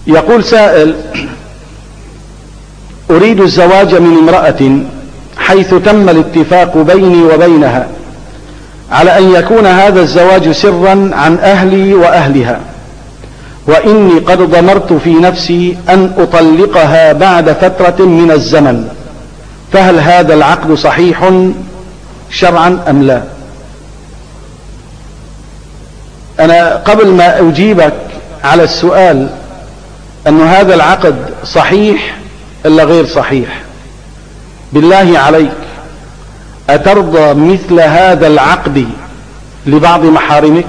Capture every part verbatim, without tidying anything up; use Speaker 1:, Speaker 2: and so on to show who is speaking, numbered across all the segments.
Speaker 1: يقول سائل: أريد الزواج من امرأة حيث تم الاتفاق بيني وبينها على أن يكون هذا الزواج سرا عن أهلي وأهلها، وإني قد ضمرت في نفسي أن أطلقها بعد فترة من الزمن، فهل هذا العقد صحيح شرعا أم لا؟ أنا قبل ما أجيبك على السؤال أن هذا العقد صحيح إلا غير صحيح، بالله عليك أترضى مثل هذا العقد لبعض محارمك؟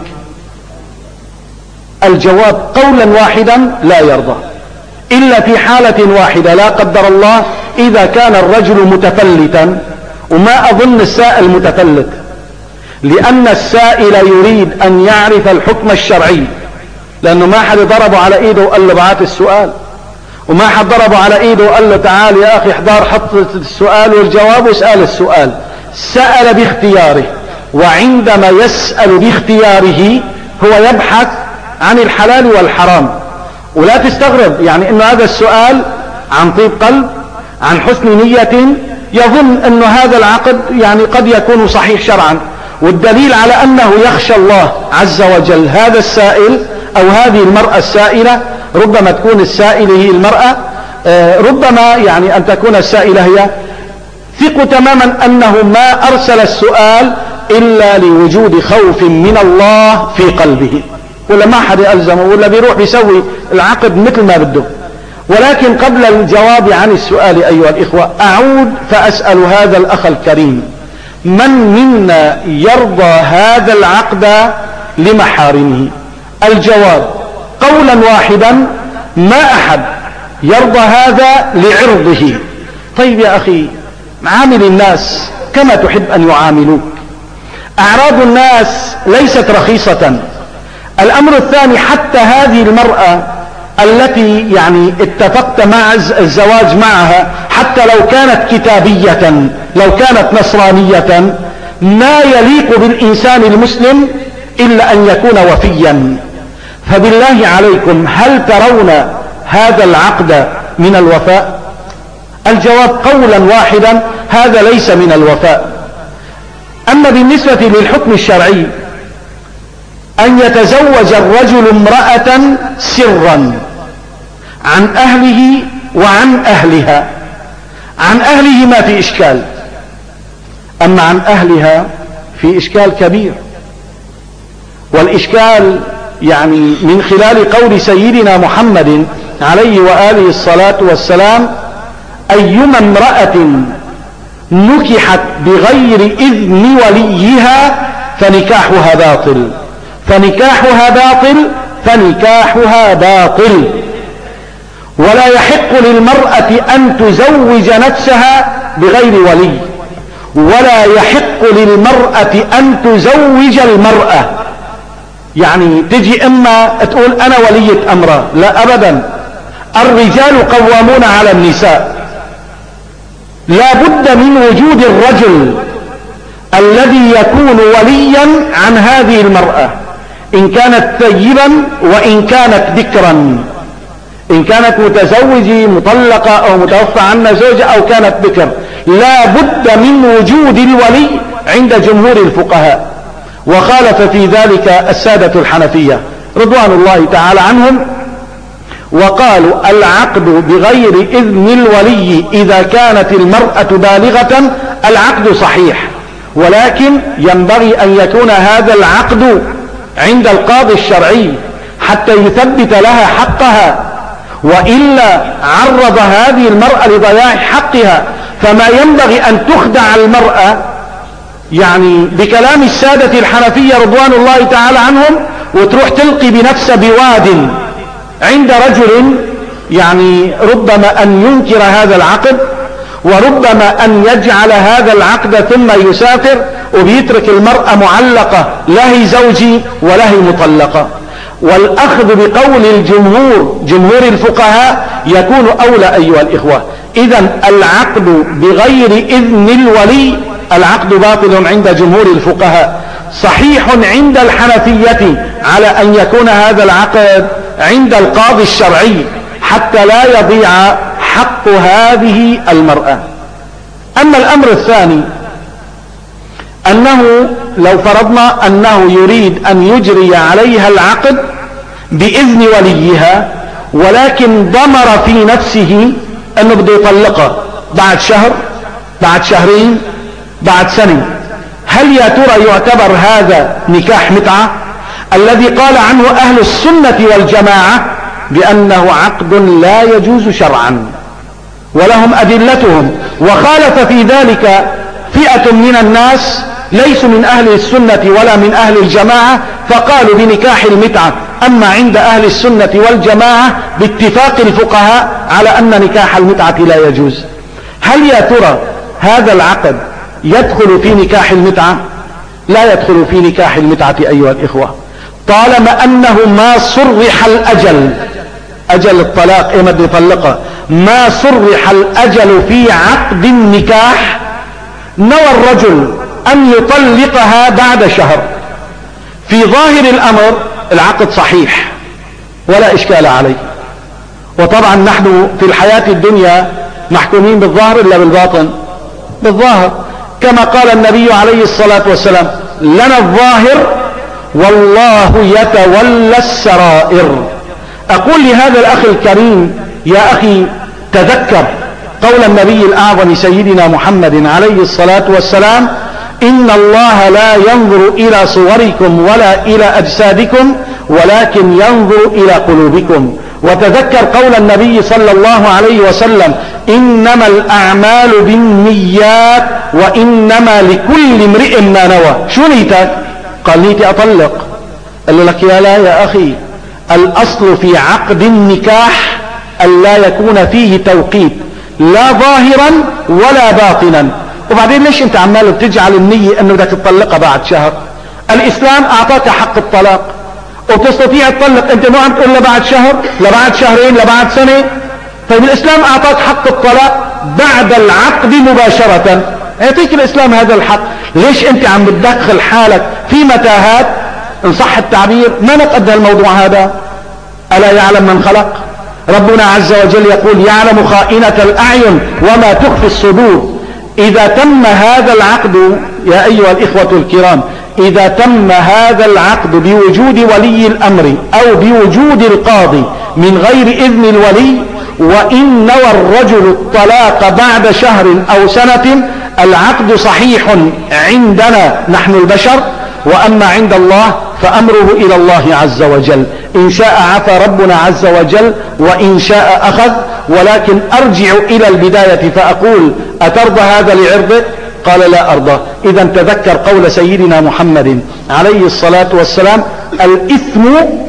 Speaker 1: الجواب قولا واحدا: لا يرضى، إلا في حالة واحدة لا قدر الله، إذا كان الرجل متفلتا، وما أظن السائل متفلت، لأن السائل يريد أن يعرف الحكم الشرعي، لأنه ما حد ضربه على إيده وقال له بعت السؤال، وما حد ضربه على إيده وقال له تعال يا أخي احضر حط السؤال والجواب واسأل السؤال. سأل باختياره، وعندما يسأل باختياره هو يبحث عن الحلال والحرام. ولا تستغرب يعني انه هذا السؤال عن طيب قلب، عن حسن نية، يظن انه هذا العقد يعني قد يكون صحيح شرعا، والدليل على انه يخشى الله عز وجل هذا السائل او هذه المرأة السائلة، ربما تكون السائلة هي المرأة، ربما يعني ان تكون السائلة هي، ثق تماما انه ما ارسل السؤال الا لوجود خوف من الله في قلبه، ولا ما حد يلزمه، ولا بيروح بيسوي العقد مثل ما بده. ولكن قبل الجواب عن السؤال أيها الإخوة، أعود فأسأل هذا الأخ الكريم: من منا يرضى هذا العقد لمحارمه؟ الجواب قولا واحدا: ما أحد يرضى هذا لعرضه. طيب يا أخي، عامل الناس كما تحب أن يعاملوك، أعراض الناس ليست رخيصة. الأمر الثاني، حتى هذه المرأة التي يعني اتفقت مع الزواج معها، حتى لو كانت كتابية، لو كانت نصرانية، ما يليق بالإنسان المسلم إلا أن يكون وفيا. فبالله عليكم، هل ترون هذا العقد من الوفاء؟ الجواب قولا واحدا: هذا ليس من الوفاء. أما بالنسبة للحكم الشرعي، أن يتزوج الرجل امرأة سرا عن أهله وعن أهلها. عن أهله ما في إشكال، أما عن أهلها في إشكال كبير. والإشكال يعني من خلال قول سيدنا محمد عليه وآله الصلاة والسلام: أيما امرأة نكحت بغير إذن وليها فنكاحها باطل، فنكاحها باطل، فنكاحها باطل. ولا يحق للمرأة أن تزوج نفسها بغير ولي، ولا يحق للمرأة أن تزوج المرأة. يعني تجي إما تقول أنا ولية أمرها، لا أبدا. الرجال قوامون على النساء، لا بد من وجود الرجل الذي يكون وليا عن هذه المرأة، إن كانت ثيبا وإن كانت بكرا، إن كانت متزوجة مطلقة أو متوفى عنها زوجة أو كانت بكر، لا بد من وجود الولي عند جمهور الفقهاء. وخالف في ذلك السادة الحنفية رضوان الله تعالى عنهم، وقالوا العقد بغير إذن الولي إذا كانت المرأة بالغة العقد صحيح، ولكن ينبغي أن يكون هذا العقد عند القاضي الشرعي حتى يثبت لها حقها، وإلا عرض هذه المرأة لضياع حقها. فما ينبغي أن تخدع المرأة يعني بكلام السادة الحنفية رضوان الله تعالى عنهم، وتروح تلقي بنفسها بواد عند رجل يعني ربما أن ينكر هذا العقد، وربما أن يجعل هذا العقد ثم يسافر وبيترك المرأة معلقة، لا هي زوجي ولا هي مطلقة. والأخذ بقول الجمهور جمهور الفقهاء يكون أولى أيها الإخوة. إذن العقد بغير إذن الولي العقد باطل عند جمهور الفقهاء، صحيح عند الحنفية على أن يكون هذا العقد عند القاضي الشرعي حتى لا يضيع حق هذه المرأة. أما الأمر الثاني أنه لو فرضنا أنه يريد أن يجري عليها العقد بإذن وليها، ولكن ضمر في نفسه أنه بده يطلقها بعد شهر، بعد شهرين، بعد سنة، هل يا ترى يعتبر هذا نكاح متعة الذي قال عنه أهل السنة والجماعة بأنه عقد لا يجوز شرعا، ولهم أدلتهم؟ وخالف في ذلك فئة من الناس ليسوا من أهل السنة ولا من أهل الجماعة، فقالوا بنكاح المتعة. أما عند أهل السنة والجماعة باتفاق الفقهاء على أن نكاح المتعة لا يجوز. هل يا ترى هذا العقد يدخل في نكاح المتعة؟ لا يدخل في نكاح المتعة أيها الإخوة، طالما أنه ما صرح الأجل، أجل الطلاق إما بده يطلقها، ما صرح الأجل في عقد النكاح. نوى الرجل أن يطلقها بعد شهر، في ظاهر الأمر العقد صحيح ولا إشكال عليه. وطبعا نحن في الحياة الدنيا محكومين بالظاهر إلا بالباطن؟ بالظاهر، كما قال النبي عليه الصلاة والسلام: لنا الظاهر والله يتولى السرائر. أقول لهذا الأخ الكريم: يا أخي تذكر قول النبي الأعظم سيدنا محمد عليه الصلاة والسلام: إن الله لا ينظر إلى صوركم ولا إلى أجسادكم ولكن ينظر إلى قلوبكم. وتذكر قول النبي صلى الله عليه وسلم: إنما الأعمال بالنيات وإنما لكل امرئ ما نوى. شو نيتك؟ قال: نيتي أطلق. قال لك: يا لا يا أخي، الأصل في عقد النكاح ألا يكون فيه توقيت، لا ظاهرا ولا باطنا. وبعدين ليش انت عمال بتجعل النية انه بدك تطلقها بعد شهر؟ الإسلام أعطاك حق الطلاق وتستطيع تطلق، انت مو عم تقول لا بعد شهر، لا بعد شهرين، لا بعد سنة. طيب الإسلام أعطاك حق الطلاق بعد العقد مباشرة، يعطيك الإسلام هذا الحق. ليش انت عم بتدخل حالك في متاهات ان صح التعبير ما نقد الموضوع هذا؟ ألا يعلم من خلق؟ ربنا عز وجل يقول: يعلم خائنة الأعين وما تخفي الصدور. إذا تم هذا العقد يا أيها الإخوة الكرام، إذا تم هذا العقد بوجود ولي الأمر أو بوجود القاضي من غير إذن الولي، وإن نوى الرجل الطلاق بعد شهر أو سنة، العقد صحيح عندنا نحن البشر، وأما عند الله فأمره إلى الله عز وجل. إن شاء عفى ربنا عز وجل وإن شاء أخذ. ولكن أرجع إلى البداية فأقول: أترضى هذا لعرضك؟ قال: لا أرضى. إذا تذكر قول سيدنا محمد عليه الصلاة والسلام: الإثم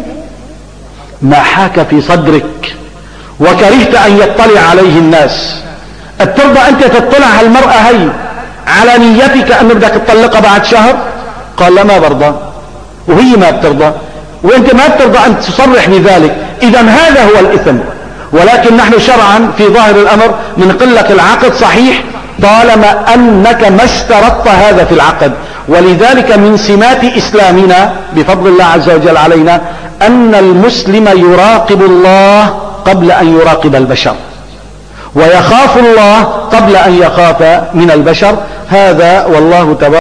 Speaker 1: ما حاك في صدرك وكرهت أن يطلع عليه الناس. أترضى أنت تطلع هالمرأة هي على نيتك أن بدك تطلقها بعد شهر؟ قال: لا، ما برضى. وهي ما بترضى، وانت ما بترضى أن تصرح بذلك. إذا هذا هو الإثم. ولكن نحن شرعا في ظاهر الأمر بنقول لك العقد صحيح طالما أنك ما اشترطت هذا في العقد. ولذلك من سمات إسلامنا بفضل الله عز وجل علينا أن المسلم يراقب الله قبل أن يراقب البشر، ويخاف الله قبل أن يخاف من البشر. هذا والله تبارك